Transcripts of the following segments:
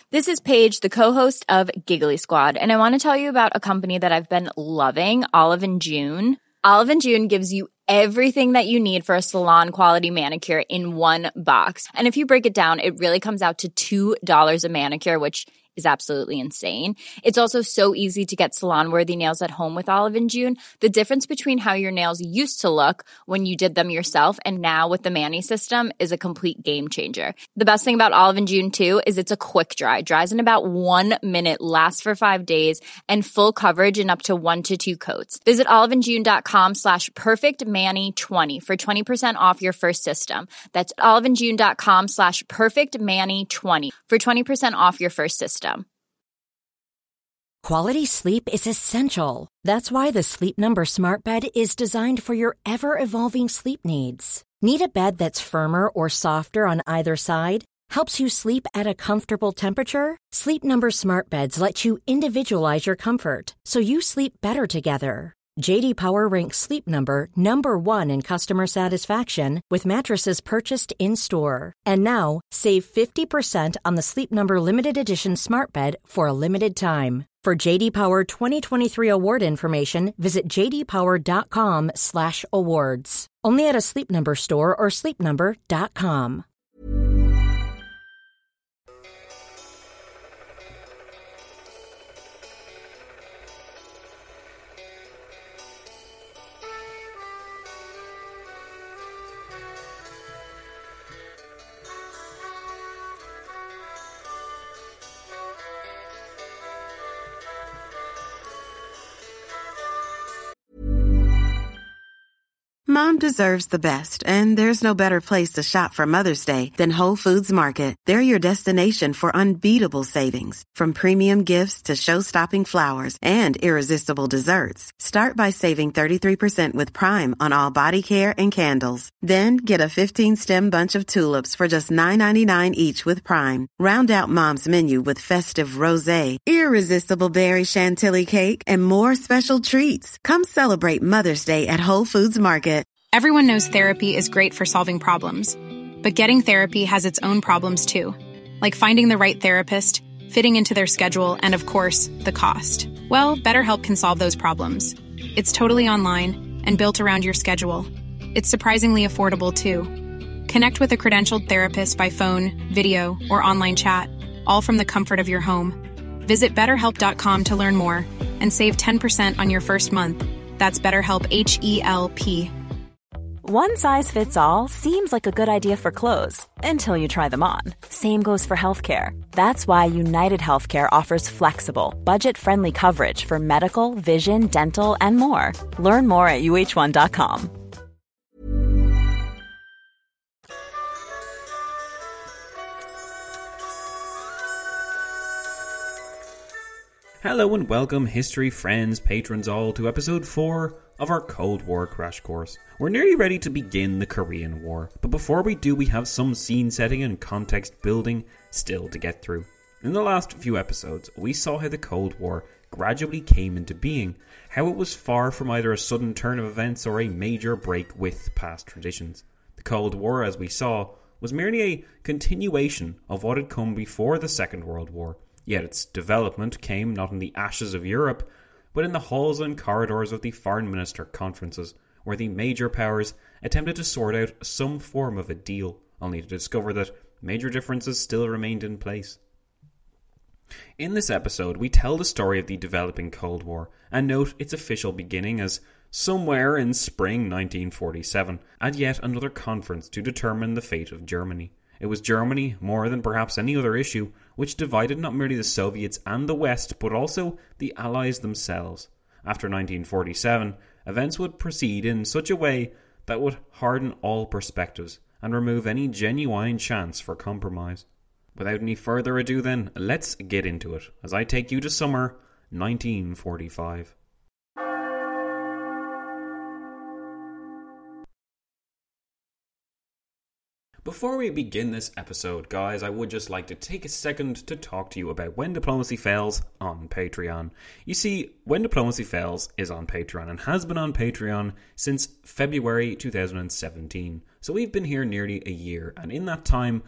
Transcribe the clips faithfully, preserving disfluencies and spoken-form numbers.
This is Paige, the co-host of Giggly Squad, and I want to tell you about a company that I've been loving, Olive and June. Olive and June gives you everything that you need for a salon-quality manicure in one box. And if you break it down, it really comes out to two dollars a manicure, which is absolutely insane. It's also so easy to get salon-worthy nails at home with Olive and June. The difference between how your nails used to look when you did them yourself and now with the Mani system is a complete game changer. The best thing about Olive and June, too, is it's a quick dry. Dries in about one minute, lasts for five days, and full coverage in up to one to two coats. Visit oliveandjune.com slash perfectmani20 for twenty percent off your first system. That's oliveandjune.com slash perfectmani20 for twenty percent off your first system. Quality sleep is essential. That's why the Sleep Number Smart Bed is designed for your ever-evolving sleep needs. Need a bed that's firmer or softer on either side? Helps you sleep at a comfortable temperature? Sleep Number Smart Beds let you individualize your comfort, so you sleep better together. J D Power ranks Sleep Number number one in customer satisfaction with mattresses purchased in-store. And now, save fifty percent on the Sleep Number Limited Edition Smart Bed for a limited time. For J D Power twenty twenty-three award information, visit jdpower.com slash awards. Only at a Sleep Number store or sleep number dot com. Mom deserves the best, and there's no better place to shop for Mother's Day than Whole Foods Market. They're your destination for unbeatable savings, from premium gifts to show-stopping flowers and irresistible desserts. Start by saving thirty-three percent with Prime on all body care and candles. Then get a fifteen-stem bunch of tulips for just nine ninety-nine each with Prime. Round out Mom's menu with festive rosé, irresistible berry chantilly cake, and more special treats. Come celebrate Mother's Day at Whole Foods Market. Everyone knows therapy is great for solving problems, but getting therapy has its own problems too, like finding the right therapist, fitting into their schedule, and of course, the cost. Well, BetterHelp can solve those problems. It's totally online and built around your schedule. It's surprisingly affordable too. Connect with a credentialed therapist by phone, video, or online chat, all from the comfort of your home. Visit better help dot com to learn more and save ten percent on your first month. That's BetterHelp, H E L P. One size fits all seems like a good idea for clothes until you try them on. Same goes for healthcare. That's why United Healthcare offers flexible, budget-friendly coverage for medical, vision, dental, and more. Learn more at U H one dot com. Hello and welcome, history friends, patrons all, to episode four of our Cold War crash course. We're nearly ready to begin the Korean War, but before we do, we have some scene setting and context building still to get through. In the last few episodes, we saw how the Cold War gradually came into being, how it was far from either a sudden turn of events or a major break with past traditions. The Cold War, as we saw, was merely a continuation of what had come before the Second World War. Yet its development came not in the ashes of Europe, but in the halls and corridors of the foreign minister conferences, where the major powers attempted to sort out some form of a deal, only to discover that major differences still remained in place. In this episode, we tell the story of the developing Cold War, and note its official beginning as somewhere in spring nineteen forty-seven, at yet another conference to determine the fate of Germany. It was Germany, more than perhaps any other issue, which divided not merely the Soviets and the West, but also the Allies themselves. After nineteen forty-seven, events would proceed in such a way that would harden all perspectives and remove any genuine chance for compromise. Without any further ado then, let's get into it, as I take you to summer nineteen forty-five. Before we begin this episode, guys, I would just like to take a second to talk to you about When Diplomacy Fails on Patreon. You see, When Diplomacy Fails is on Patreon and has been on Patreon since February two thousand seventeen. So we've been here nearly a year, and in that time,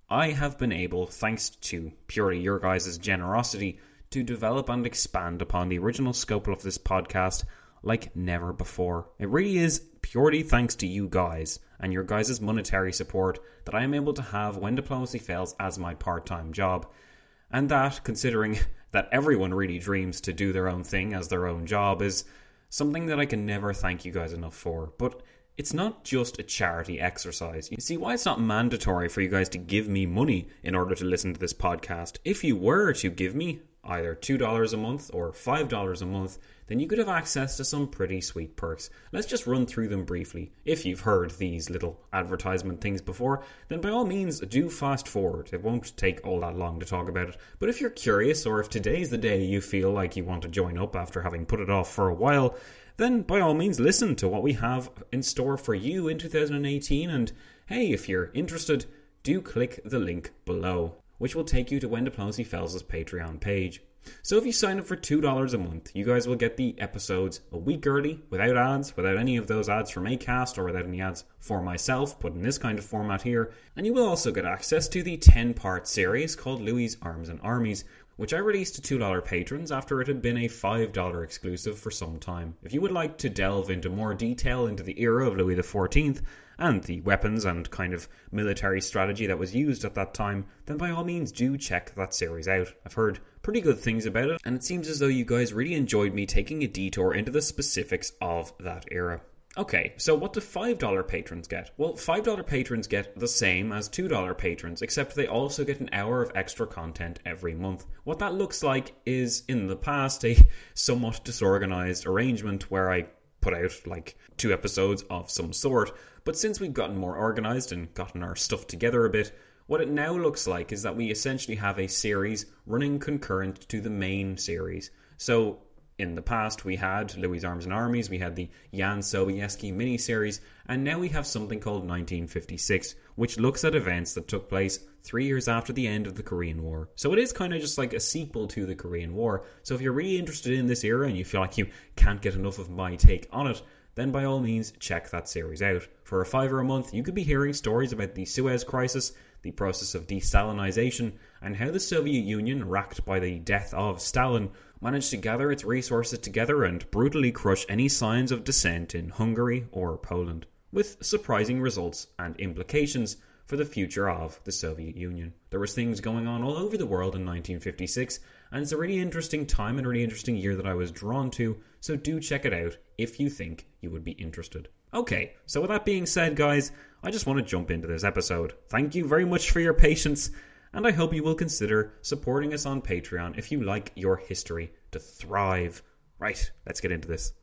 I have been able, thanks to purely your guys' generosity, to develop and expand upon the original scope of this podcast like never before. It really is purely thanks to you guys and your guys' monetary support that I am able to have When Diplomacy Fails as my part-time job. And that, considering that everyone really dreams to do their own thing as their own job, is something that I can never thank you guys enough for. But it's not just a charity exercise. You see, why it's not mandatory for you guys to give me money in order to listen to this podcast. If you were to give me either two dollars a month or five dollars a month, then you could have access to some pretty sweet perks. Let's just run through them briefly. If you've heard these little advertisement things before, then by all means do fast forward. It won't take all that long to talk about it. But if you're curious, or if today's the day you feel like you want to join up after having put it off for a while, then by all means listen to what we have in store for you in two thousand eighteen. And hey, if you're interested, do click the link below, which will take you to When Diplomacy Fails' Patreon page. So if you sign up for two dollars a month, you guys will get the episodes a week early, without ads, without any of those ads from Acast, or without any ads for myself, put in this kind of format here. And you will also get access to the ten-part series called Louis' Arms and Armies, which I released to two dollars patrons after it had been a five dollars exclusive for some time. If you would like to delve into more detail into the era of Louis the fourteenth, and the weapons and kind of military strategy that was used at that time, then by all means do check that series out. I've heard pretty good things about it, and it seems as though you guys really enjoyed me taking a detour into the specifics of that era. Okay, so what do five dollars patrons get? Well, five dollars patrons get the same as two dollars patrons, except they also get an hour of extra content every month. What that looks like is, in the past, a somewhat disorganized arrangement where I put out like two episodes of some sort, but since we've gotten more organized and gotten our stuff together a bit, what it now looks like is that we essentially have a series running concurrent to the main series. So in the past, we had Louis' Arms and Armies, we had the Jan Sobieski miniseries, and now we have something called nineteen fifty-six, which looks at events that took place three years after the end of the Korean War. So it is kind of just like a sequel to the Korean War. So if you're really interested in this era and you feel like you can't get enough of my take on it, then by all means check that series out. For a fiver a month, you could be hearing stories about the Suez Crisis, the process of de-Stalinization, and how the Soviet Union, racked by the death of Stalin, managed to gather its resources together and brutally crush any signs of dissent in Hungary or Poland, with surprising results and implications for the future of the Soviet Union. There was things going on all over the world in nineteen fifty-six, and it's a really interesting time and a really interesting year that I was drawn to, so do check it out if you think you would be interested. Okay, so with that being said, guys, I just want to jump into this episode. Thank you very much for your patience, and I hope you will consider supporting us on Patreon if you like your history to thrive. Right, let's get into this.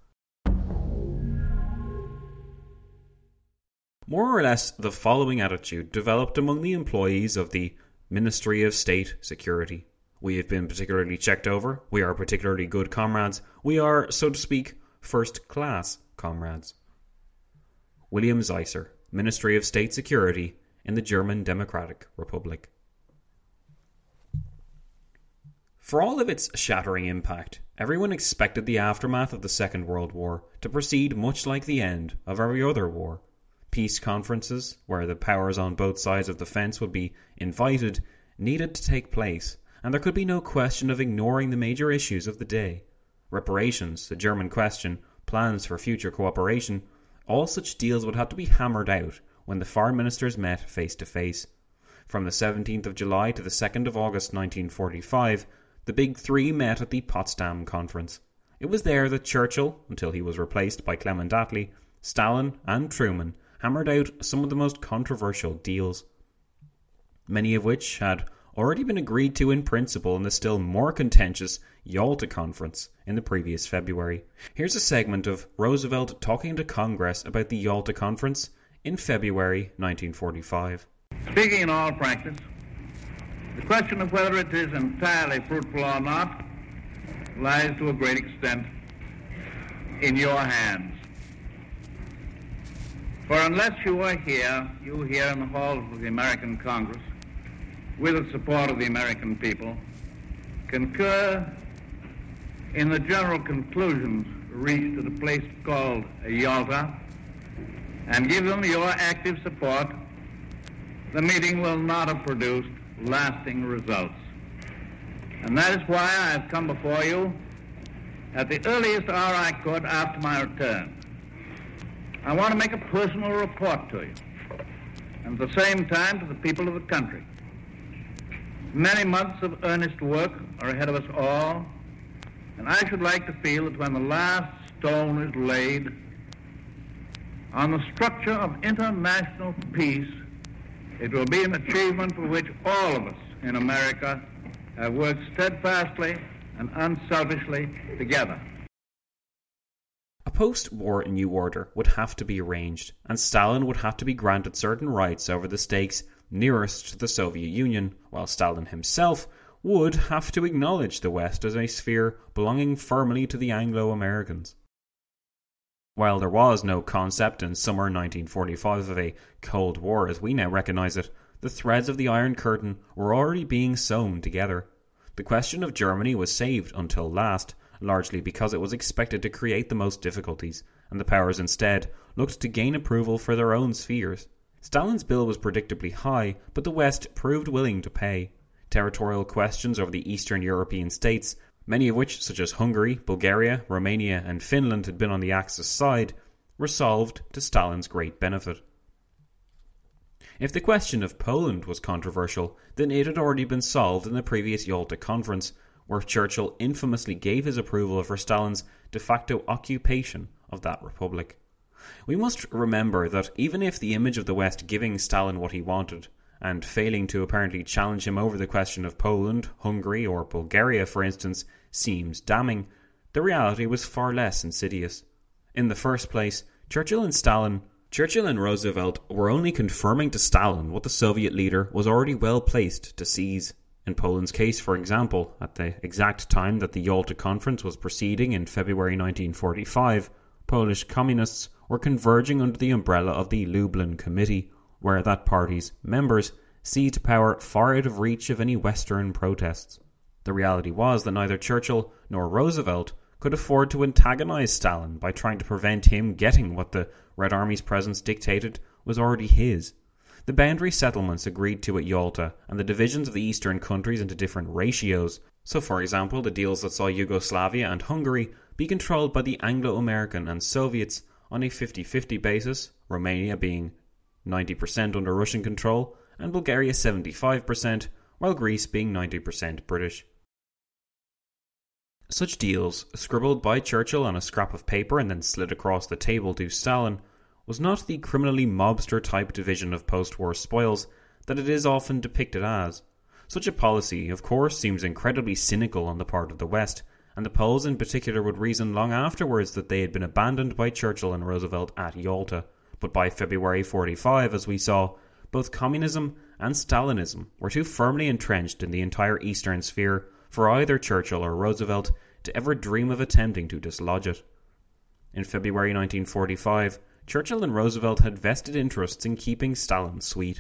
More or less, the following attitude developed among the employees of the Ministry of State Security. We have been particularly checked over. We are particularly good comrades. We are, so to speak, first-class comrades. William Zeisser, Ministry of State Security in the German Democratic Republic. For all of its shattering impact, everyone expected the aftermath of the Second World War to proceed much like the end of every other war. Peace conferences, where the powers on both sides of the fence would be invited, needed to take place, and there could be no question of ignoring the major issues of the day. Reparations, the German question, plans for future cooperation, all such deals would have to be hammered out when the foreign ministers met face to face. From the seventeenth of July to the second of August nineteen forty-five, the Big Three met at the Potsdam Conference. It was there that Churchill, until he was replaced by Clement Attlee, Stalin and Truman hammered out some of the most controversial deals, many of which had already been agreed to in principle in the still more contentious Yalta Conference in the previous February. Here's a segment of Roosevelt talking to Congress about the Yalta Conference in February nineteen forty-five. Speaking in all practice, the question of whether it is entirely fruitful or not lies to a great extent in your hands. For unless you are here, you here in the halls of the American Congress, with the support of the American people, concur in the general conclusions reached at a place called Yalta, and give them your active support, the meeting will not have produced lasting results. And that is why I have come before you at the earliest hour I could after my return. I want to make a personal report to you, and at the same time to the people of the country. Many months of earnest work are ahead of us all, and I should like to feel that when the last stone is laid on the structure of international peace, it will be an achievement for which all of us in America have worked steadfastly and unselfishly together. A post-war New Order would have to be arranged, and Stalin would have to be granted certain rights over the stakes nearest to the Soviet Union, while Stalin himself would have to acknowledge the West as a sphere belonging firmly to the Anglo-Americans. While there was no concept in summer nineteen forty-five of a Cold War as we now recognise it, the threads of the Iron Curtain were already being sewn together. The question of Germany was saved until last, largely because it was expected to create the most difficulties, and the powers instead looked to gain approval for their own spheres. Stalin's bill was predictably high, but the West proved willing to pay. Territorial questions over the Eastern European states, many of which, such as Hungary, Bulgaria, Romania and Finland, had been on the Axis side, were solved to Stalin's great benefit. If the question of Poland was controversial, then it had already been solved in the previous Yalta Conference, where Churchill infamously gave his approval for Stalin's de facto occupation of that republic. We must remember that even if the image of the West giving Stalin what he wanted, and failing to apparently challenge him over the question of Poland, Hungary or Bulgaria, for instance, seems damning, the reality was far less insidious. In the first place, Churchill and Stalin Churchill and Roosevelt were only confirming to Stalin what the Soviet leader was already well placed to seize. In Poland's case, for example, at the exact time that the Yalta Conference was proceeding in February nineteen forty-five, Polish communists were converging under the umbrella of the Lublin Committee, where that party's members seized power far out of reach of any Western protests. The reality was that neither Churchill nor Roosevelt could afford to antagonise Stalin by trying to prevent him getting what the Red Army's presence dictated was already his. The boundary settlements agreed to at Yalta, and the divisions of the eastern countries into different ratios, so for example the deals that saw Yugoslavia and Hungary be controlled by the Anglo-American and Soviets on a fifty-fifty basis, Romania being ninety percent under Russian control, and Bulgaria seventy-five percent, while Greece being ninety percent British. Such deals, scribbled by Churchill on a scrap of paper and then slid across the table to Stalin, was not the criminally mobster-type division of post-war spoils that it is often depicted as. Such a policy, of course, seems incredibly cynical on the part of the West, and the Poles in particular would reason long afterwards that they had been abandoned by Churchill and Roosevelt at Yalta. But by February forty-five, as we saw, both communism and Stalinism were too firmly entrenched in the entire Eastern sphere for either Churchill or Roosevelt to ever dream of attempting to dislodge it. In February nineteen forty-five, Churchill and Roosevelt had vested interests in keeping Stalin sweet.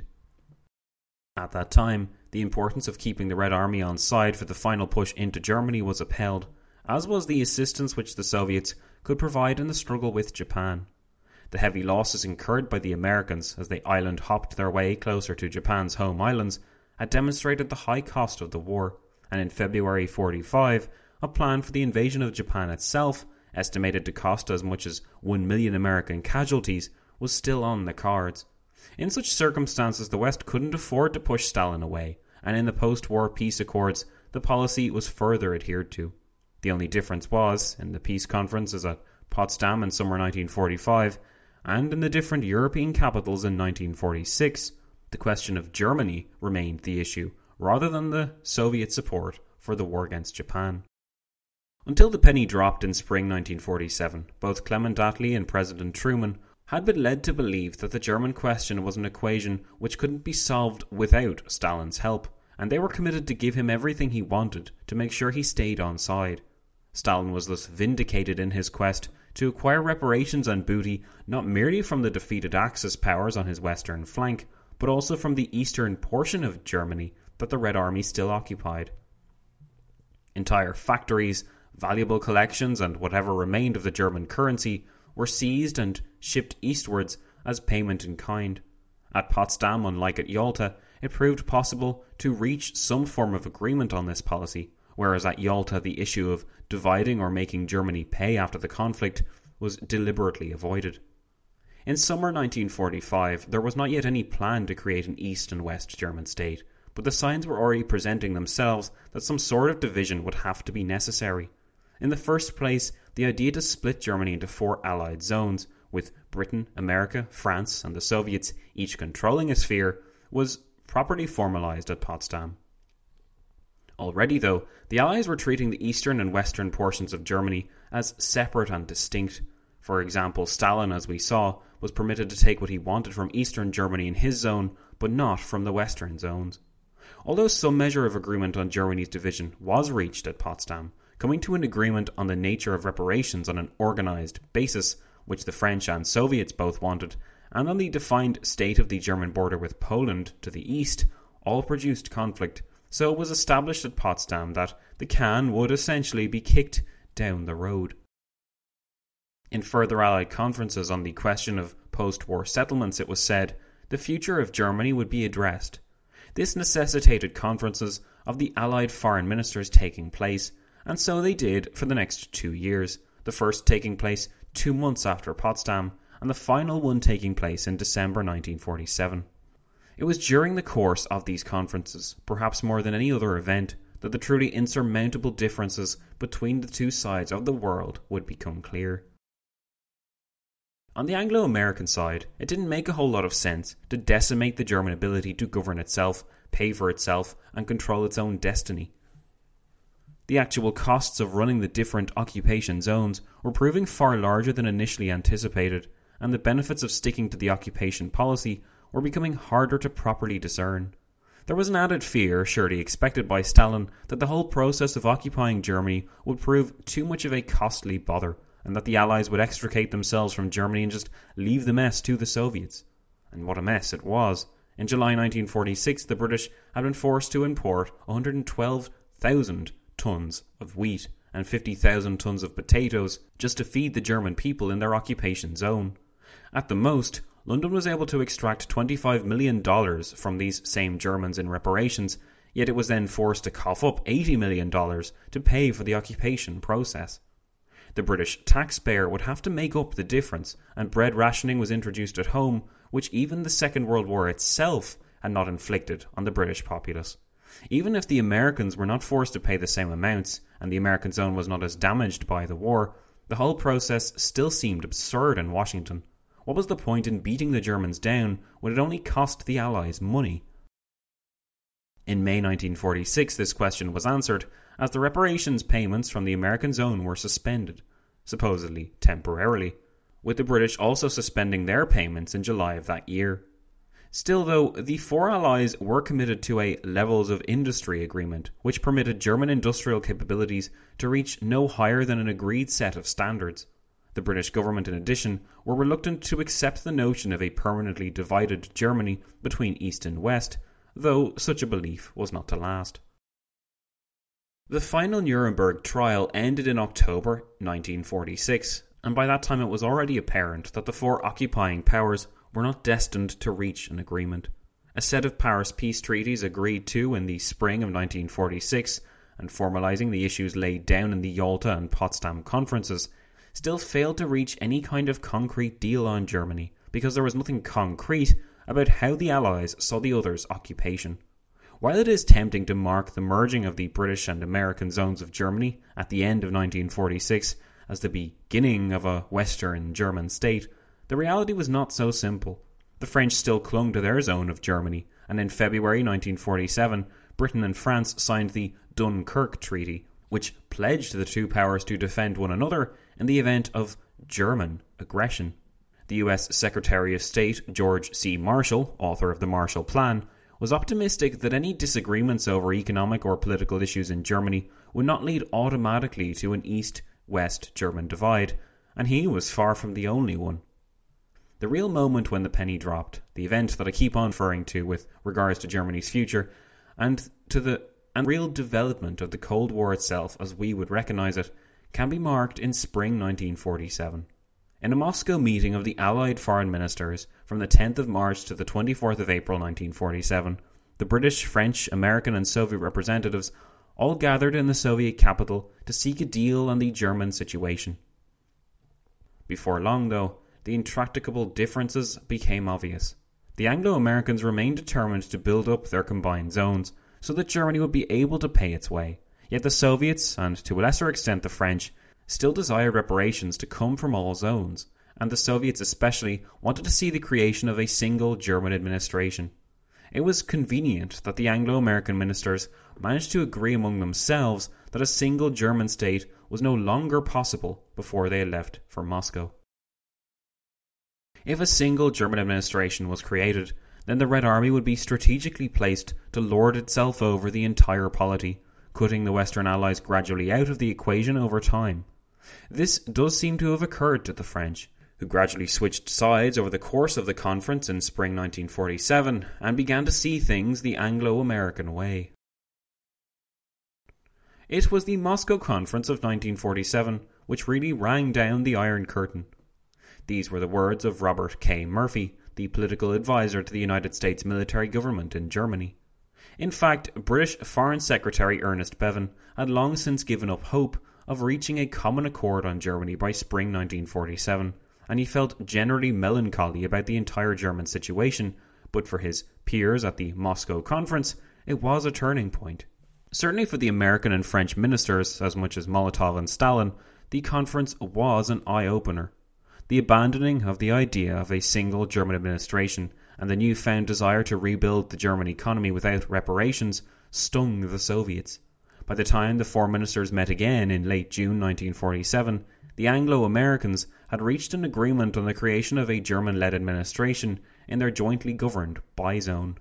At that time, the importance of keeping the Red Army on side for the final push into Germany was upheld, as was the assistance which the Soviets could provide in the struggle with Japan. The heavy losses incurred by the Americans as they island hopped their way closer to Japan's home islands had demonstrated the high cost of the war, and in February forty-five, a plan for the invasion of Japan itself, estimated to cost as much as one million American casualties, was still on the cards. In such circumstances, the West couldn't afford to push Stalin away, and in the post-war peace accords, the policy was further adhered to. The only difference was, in the peace conferences at Potsdam in summer nineteen forty-five, and in the different European capitals in nineteen forty-six, the question of Germany remained the issue, rather than the Soviet support for the war against Japan. Until the penny dropped in spring nineteen forty-seven, both Clement Attlee and President Truman had been led to believe that the German question was an equation which couldn't be solved without Stalin's help, and they were committed to give him everything he wanted to make sure he stayed on side. Stalin was thus vindicated in his quest to acquire reparations and booty not merely from the defeated Axis powers on his western flank, but also from the eastern portion of Germany that the Red Army still occupied. Entire factories, valuable collections, and whatever remained of the German currency were seized and shipped eastwards as payment in kind. At Potsdam, unlike at Yalta, it proved possible to reach some form of agreement on this policy, whereas at Yalta the issue of dividing or making Germany pay after the conflict was deliberately avoided. In summer nineteen forty-five, there was not yet any plan to create an East and West German state, but the signs were already presenting themselves that some sort of division would have to be necessary. In the first place, the idea to split Germany into four Allied zones, with Britain, America, France and the Soviets each controlling a sphere, was properly formalised at Potsdam. Already, though, the Allies were treating the eastern and western portions of Germany as separate and distinct. For example, Stalin, as we saw, was permitted to take what he wanted from eastern Germany in his zone, but not from the western zones. Although some measure of agreement on Germany's division was reached at Potsdam, coming to an agreement on the nature of reparations on an organised basis, which the French and Soviets both wanted, and on the defined state of the German border with Poland to the east, all produced conflict, so it was established at Potsdam that the can would essentially be kicked down the road. In further Allied conferences on the question of post-war settlements, it was said the future of Germany would be addressed. This necessitated conferences of the Allied foreign ministers taking place, and so they did for the next two years, the first taking place two months after Potsdam, and the final one taking place in December nineteen forty-seven. It was during the course of these conferences, perhaps more than any other event, that the truly insurmountable differences between the two sides of the world would become clear. On the Anglo-American side, it didn't make a whole lot of sense to decimate the German ability to govern itself, pay for itself, and control its own destiny. The actual costs of running the different occupation zones were proving far larger than initially anticipated, and the benefits of sticking to the occupation policy were becoming harder to properly discern. There was an added fear, surely expected by Stalin, that the whole process of occupying Germany would prove too much of a costly bother, and that the Allies would extricate themselves from Germany and just leave the mess to the Soviets. And what a mess it was. In July nineteen forty-six, the British had been forced to import one hundred twelve thousand tons of wheat and fifty thousand tons of potatoes just to feed the German people in their occupation zone. At the most, London was able to extract twenty-five million dollars from these same Germans in reparations, yet it was then forced to cough up eighty million dollars to pay for the occupation process. The British taxpayer would have to make up the difference, and bread rationing was introduced at home, which even the Second World War itself had not inflicted on the British populace. Even if the Americans were not forced to pay the same amounts, and the American zone was not as damaged by the war, the whole process still seemed absurd in Washington. What was the point in beating the Germans down when it only cost the Allies money? In May nineteen forty-six, this question was answered, as the reparations payments from the American zone were suspended, supposedly temporarily, with the British also suspending their payments in July of that year. Still, though, the four Allies were committed to a levels of industry agreement, which permitted German industrial capabilities to reach no higher than an agreed set of standards. The British government, in addition, were reluctant to accept the notion of a permanently divided Germany between East and West, though such a belief was not to last. The final Nuremberg trial ended in October nineteen forty-six, and by that time it was already apparent that the four occupying powers were not destined to reach an agreement. A set of Paris peace treaties agreed to in the spring of nineteen forty-six, and formalising the issues laid down in the Yalta and Potsdam conferences, still failed to reach any kind of concrete deal on Germany, because there was nothing concrete about how the Allies saw the others' occupation. While it is tempting to mark the merging of the British and American zones of Germany at the end of nineteen forty-six as the beginning of a Western German state, the reality was not so simple. The French still clung to their zone of Germany, and in February nineteen forty-seven, Britain and France signed the Dunkirk Treaty, which pledged the two powers to defend one another in the event of German aggression. The U S Secretary of State George C. Marshall, author of the Marshall Plan, was optimistic that any disagreements over economic or political issues in Germany would not lead automatically to an East-West German divide, and he was far from the only one. The real moment when the penny dropped, the event that I keep on referring to with regards to Germany's future, and to the and real development of the Cold War itself as we would recognise it, can be marked in spring nineteen forty-seven. In a Moscow meeting of the Allied foreign ministers from the tenth of March to the twenty-fourth of April nineteen forty-seven, the British, French, American and Soviet representatives all gathered in the Soviet capital to seek a deal on the German situation. Before long, though, the intractable differences became obvious. The Anglo-Americans remained determined to build up their combined zones so that Germany would be able to pay its way. Yet the Soviets, and to a lesser extent the French, still desired reparations to come from all zones, and the Soviets especially wanted to see the creation of a single German administration. It was convenient that the Anglo-American ministers managed to agree among themselves that a single German state was no longer possible before they left for Moscow. If a single German administration was created, then the Red Army would be strategically placed to lord itself over the entire polity, cutting the Western Allies gradually out of the equation over time. This does seem to have occurred to the French, who gradually switched sides over the course of the conference in spring nineteen forty-seven and began to see things the Anglo-American way. It was the Moscow Conference of nineteen forty-seven which really rang down the Iron Curtain. These were the words of Robert K. Murphy, the political advisor to the United States military government in Germany. In fact, British Foreign Secretary Ernest Bevin had long since given up hope of reaching a common accord on Germany by spring nineteen forty-seven, and he felt generally melancholy about the entire German situation, but for his peers at the Moscow Conference, it was a turning point. Certainly for the American and French ministers, as much as Molotov and Stalin, the conference was an eye-opener. The abandoning of the idea of a single German administration and the newfound desire to rebuild the German economy without reparations stung the Soviets. By the time the four ministers met again in late June nineteen forty-seven, the Anglo-Americans had reached an agreement on the creation of a German-led administration in their jointly governed bi-zone.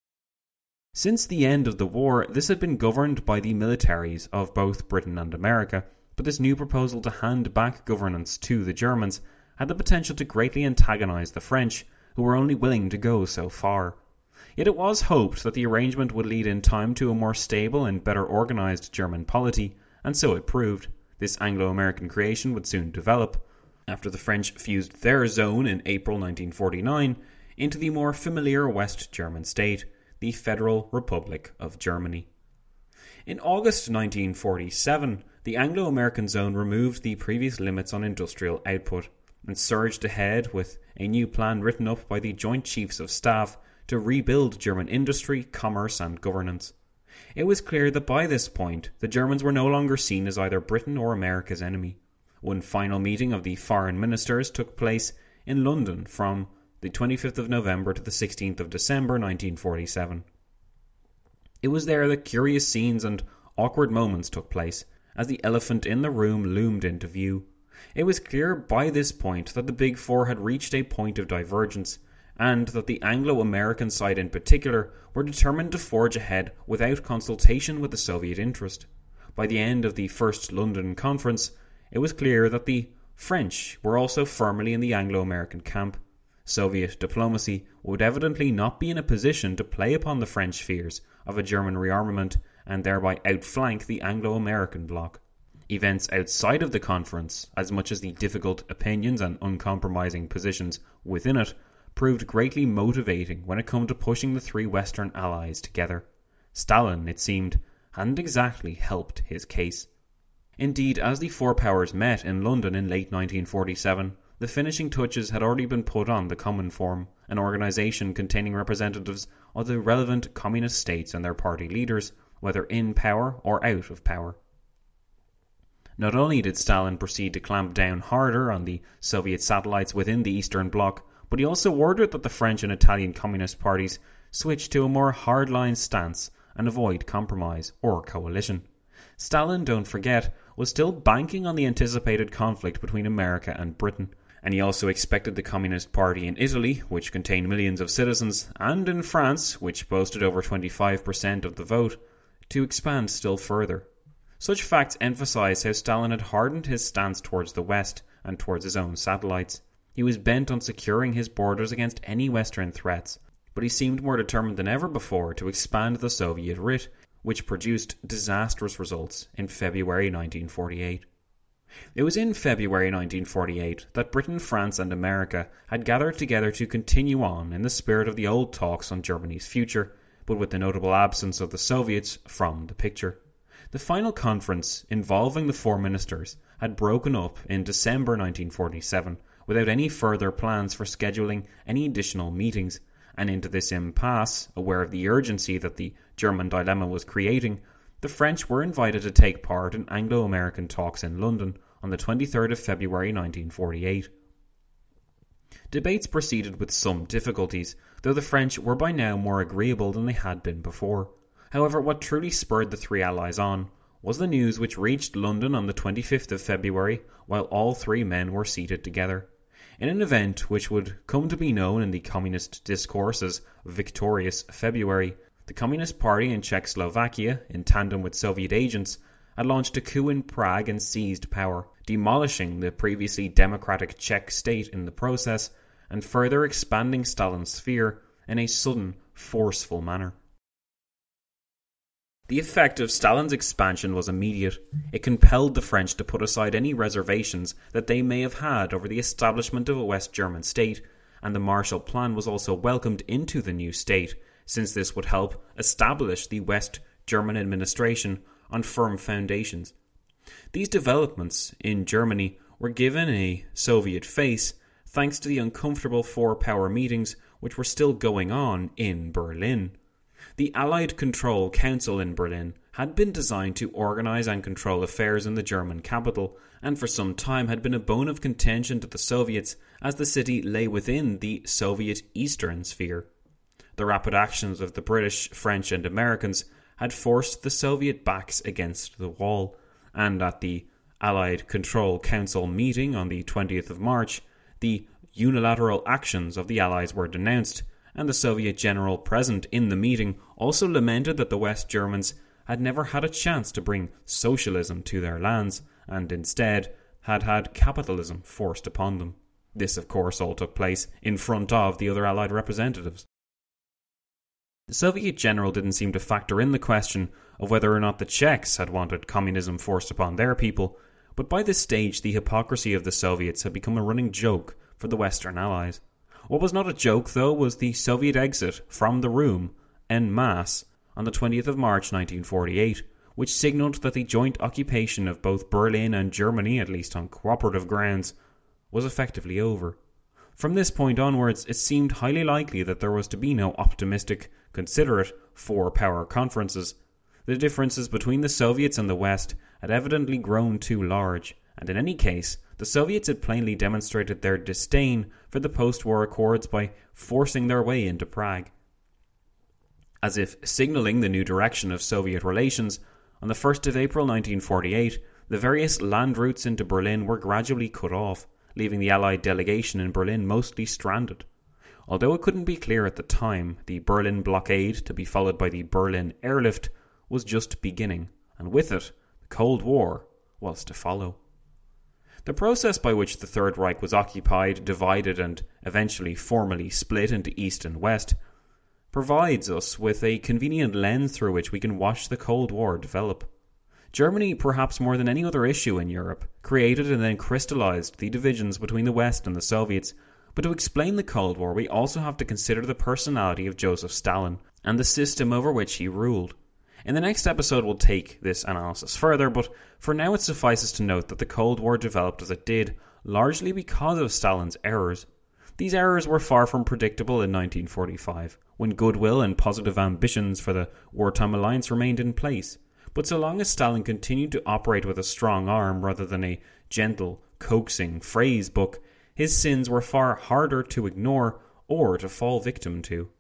Since the end of the war, this had been governed by the militaries of both Britain and America, but this new proposal to hand back governance to the Germans had the potential to greatly antagonise the French, who were only willing to go so far. Yet it was hoped that the arrangement would lead in time to a more stable and better organised German polity, and so it proved. This Anglo-American creation would soon develop, after the French fused their zone in April nineteen forty-nine into the more familiar West German state, the Federal Republic of Germany. In August nineteen forty-seven, the Anglo-American zone removed the previous limits on industrial output and surged ahead with a new plan written up by the Joint Chiefs of Staff to rebuild German industry, commerce and governance. It was clear that by this point, the Germans were no longer seen as either Britain or America's enemy. One final meeting of the foreign ministers took place in London from the twenty-fifth of November to the sixteenth of December nineteen forty-seven. It was there that curious scenes and awkward moments took place, as the elephant in the room loomed into view. It was clear by this point that the Big Four had reached a point of divergence, and that the Anglo-American side in particular were determined to forge ahead without consultation with the Soviet interest. By the end of the First London Conference, it was clear that the French were also firmly in the Anglo-American camp. Soviet diplomacy would evidently not be in a position to play upon the French fears of a German rearmament and thereby outflank the Anglo-American bloc. Events outside of the conference, as much as the difficult opinions and uncompromising positions within it, proved greatly motivating when it came to pushing the three Western allies together. Stalin, it seemed, hadn't exactly helped his case. Indeed, as the four powers met in London in late nineteen forty-seven, the finishing touches had already been put on the Cominform, an organisation containing representatives of the relevant communist states and their party leaders, whether in power or out of power. Not only did Stalin proceed to clamp down harder on the Soviet satellites within the Eastern Bloc, but he also ordered that the French and Italian communist parties switch to a more hardline stance and avoid compromise or coalition. Stalin, don't forget, was still banking on the anticipated conflict between America and Britain, and he also expected the Communist Party in Italy, which contained millions of citizens, and in France, which boasted over twenty-five percent of the vote, to expand still further. Such facts emphasise how Stalin had hardened his stance towards the West and towards his own satellites. He was bent on securing his borders against any Western threats, but he seemed more determined than ever before to expand the Soviet writ, which produced disastrous results in February nineteen forty-eight. It was in February nineteen forty-eight that Britain, France and America had gathered together to continue on in the spirit of the old talks on Germany's future, but with the notable absence of the Soviets from the picture. The final conference, involving the four ministers, had broken up in December nineteen forty-seven without any further plans for scheduling any additional meetings, and into this impasse, aware of the urgency that the German dilemma was creating, the French were invited to take part in Anglo-American talks in London on the twenty-third of February nineteen forty-eight. Debates proceeded with some difficulties, though the French were by now more agreeable than they had been before. However, what truly spurred the three allies on was the news which reached London on the twenty-fifth of February, while all three men were seated together. In an event which would come to be known in the communist discourse as Victorious February, the Communist Party in Czechoslovakia, in tandem with Soviet agents, had launched a coup in Prague and seized power, demolishing the previously democratic Czech state in the process, and further expanding Stalin's sphere in a sudden, forceful manner. The effect of Stalin's expansion was immediate. It compelled the French to put aside any reservations that they may have had over the establishment of a West German state, and the Marshall Plan was also welcomed into the new state, since this would help establish the West German administration on firm foundations. These developments in Germany were given a Soviet face thanks to the uncomfortable four-power meetings which were still going on in Berlin. The Allied Control Council in Berlin had been designed to organise and control affairs in the German capital, and for some time had been a bone of contention to the Soviets as the city lay within the Soviet Eastern Sphere. The rapid actions of the British, French and Americans had forced the Soviet backs against the wall, and at the Allied Control Council meeting on the twentieth of March, the unilateral actions of the Allies were denounced, and the Soviet general present in the meeting also lamented that the West Germans had never had a chance to bring socialism to their lands, and instead had had capitalism forced upon them. This, of course, all took place in front of the other Allied representatives. The Soviet general didn't seem to factor in the question of whether or not the Czechs had wanted communism forced upon their people, but by this stage the hypocrisy of the Soviets had become a running joke for the Western Allies. What was not a joke, though, was the Soviet exit from the room, en masse, on the twentieth of March nineteen forty-eight, which signalled that the joint occupation of both Berlin and Germany, at least on cooperative grounds, was effectively over. From this point onwards, it seemed highly likely that there was to be no optimistic, considerate, four-power conferences. The differences between the Soviets and the West had evidently grown too large, and in any case, the Soviets had plainly demonstrated their disdain for the post-war accords by forcing their way into Prague. As if signalling the new direction of Soviet relations, on the first of April nineteen forty-eight, the various land routes into Berlin were gradually cut off, leaving the Allied delegation in Berlin mostly stranded. Although it couldn't be clear at the time, the Berlin blockade, to be followed by the Berlin airlift, was just beginning, and with it, the Cold War was to follow. The process by which the Third Reich was occupied, divided and eventually formally split into East and West provides us with a convenient lens through which we can watch the Cold War develop. Germany, perhaps more than any other issue in Europe, created and then crystallized the divisions between the West and the Soviets, but to explain the Cold War we also have to consider the personality of Joseph Stalin and the system over which he ruled. In the next episode we'll take this analysis further, but for now it suffices to note that the Cold War developed as it did, largely because of Stalin's errors. These errors were far from predictable in nineteen forty-five, when goodwill and positive ambitions for the wartime alliance remained in place. But so long as Stalin continued to operate with a strong arm rather than a gentle, coaxing phrase book, his sins were far harder to ignore or to fall victim to.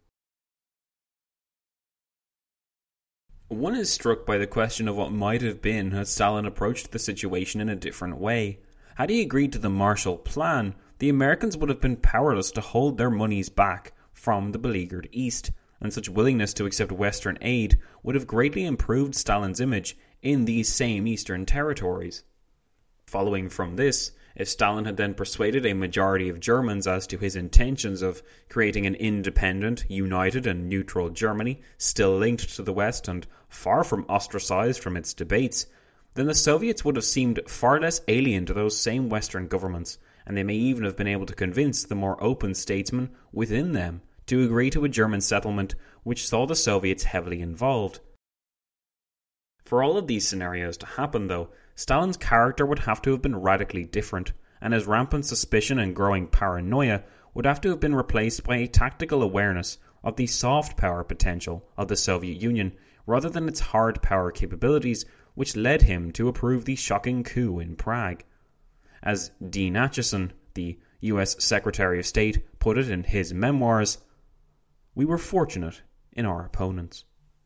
One is struck by the question of what might have been had Stalin approached the situation in a different way. Had he agreed to the Marshall Plan, the Americans would have been powerless to hold their monies back from the beleaguered East, and such willingness to accept Western aid would have greatly improved Stalin's image in these same Eastern territories. Following from this, if Stalin had then persuaded a majority of Germans as to his intentions of creating an independent, united and neutral Germany, still linked to the West and far from ostracized from its debates, then the Soviets would have seemed far less alien to those same Western governments, and they may even have been able to convince the more open statesmen within them to agree to a German settlement which saw the Soviets heavily involved. For all of these scenarios to happen, though, Stalin's character would have to have been radically different, and his rampant suspicion and growing paranoia would have to have been replaced by a tactical awareness of the soft power potential of the Soviet Union rather than its hard power capabilities, which led him to approve the shocking coup in Prague. As Dean Acheson, the U S Secretary of State, put it in his memoirs, "We were fortunate in our opponents."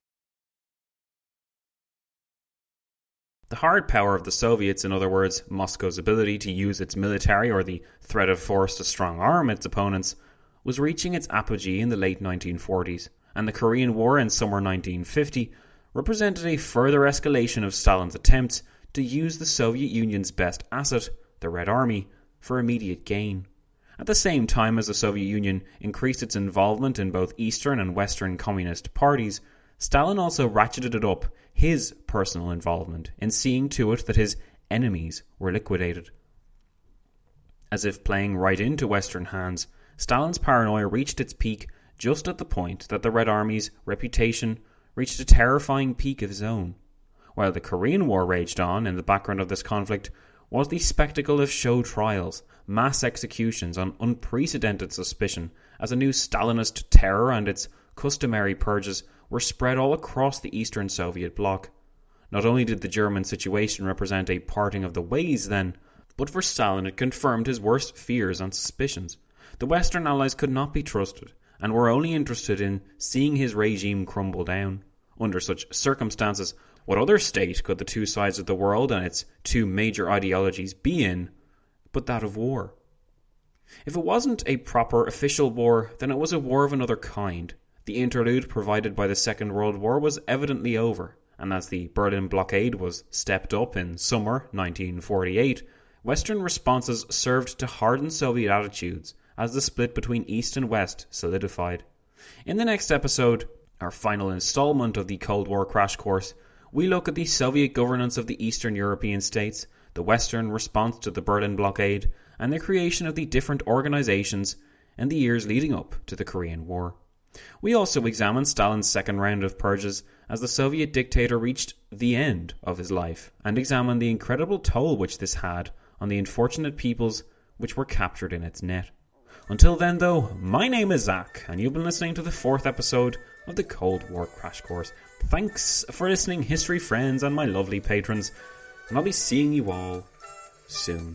The hard power of the Soviets, in other words, Moscow's ability to use its military or the threat of force to strong-arm its opponents, was reaching its apogee in the late nineteen forties, and the Korean War in summer nineteen fifty represented a further escalation of Stalin's attempts to use the Soviet Union's best asset, the Red Army, for immediate gain. At the same time as the Soviet Union increased its involvement in both Eastern and Western communist parties, Stalin also ratcheted up his personal involvement in seeing to it that his enemies were liquidated. As if playing right into Western hands, Stalin's paranoia reached its peak just at the point that the Red Army's reputation reached a terrifying peak of its own. While the Korean War raged on, in the background of this conflict was the spectacle of show trials, mass executions on unprecedented suspicion, as a new Stalinist terror and its customary purges were spread all across the Eastern Soviet bloc. Not only did the German situation represent a parting of the ways then, but for Stalin it confirmed his worst fears and suspicions. The Western allies could not be trusted, and were only interested in seeing his regime crumble down. Under such circumstances, what other state could the two sides of the world and its two major ideologies be in but that of war? If it wasn't a proper official war, then it was a war of another kind. The interlude provided by the Second World War was evidently over, and as the Berlin blockade was stepped up in summer nineteen forty-eight, Western responses served to harden Soviet attitudes as the split between East and West solidified. In the next episode, our final installment of the Cold War crash course, we look at the Soviet governance of the Eastern European states, the Western response to the Berlin blockade, and the creation of the different organizations in the years leading up to the Korean War. We also examine Stalin's second round of purges as the Soviet dictator reached the end of his life, and examine the incredible toll which this had on the unfortunate peoples which were captured in its net. Until then, though, my name is Zach, and you've been listening to the fourth episode of the Cold War Crash Course. Thanks for listening, history friends and my lovely patrons, and I'll be seeing you all soon.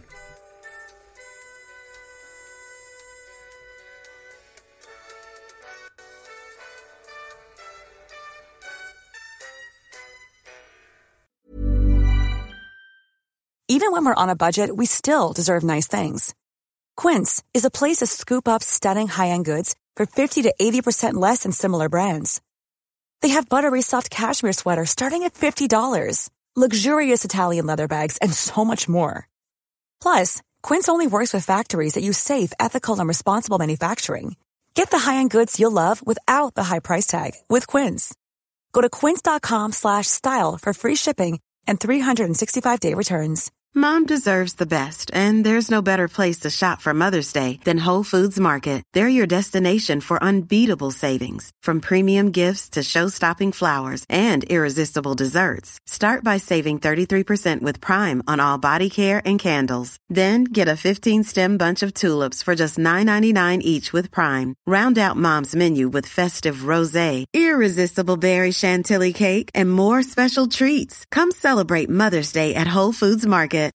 Even when we're on a budget, we still deserve nice things. Quince is a place to scoop up stunning high-end goods for fifty to eighty percent less than similar brands. They have buttery soft cashmere sweaters starting at fifty dollars, luxurious Italian leather bags, and so much more. Plus, Quince only works with factories that use safe, ethical, and responsible manufacturing. Get the high-end goods you'll love without the high price tag with Quince. Go to quince.com slash style for free shipping and three sixty-five day returns. Mom deserves the best, and there's no better place to shop for Mother's Day than Whole Foods Market. They're your destination for unbeatable savings, from premium gifts to show-stopping flowers and irresistible desserts. Start by saving thirty-three percent with Prime on all body care and candles. Then get a fifteen-stem bunch of tulips for just nine ninety-nine each with Prime. Round out Mom's menu with festive rosé, irresistible berry chantilly cake, and more special treats. Come celebrate Mother's Day at Whole Foods Market.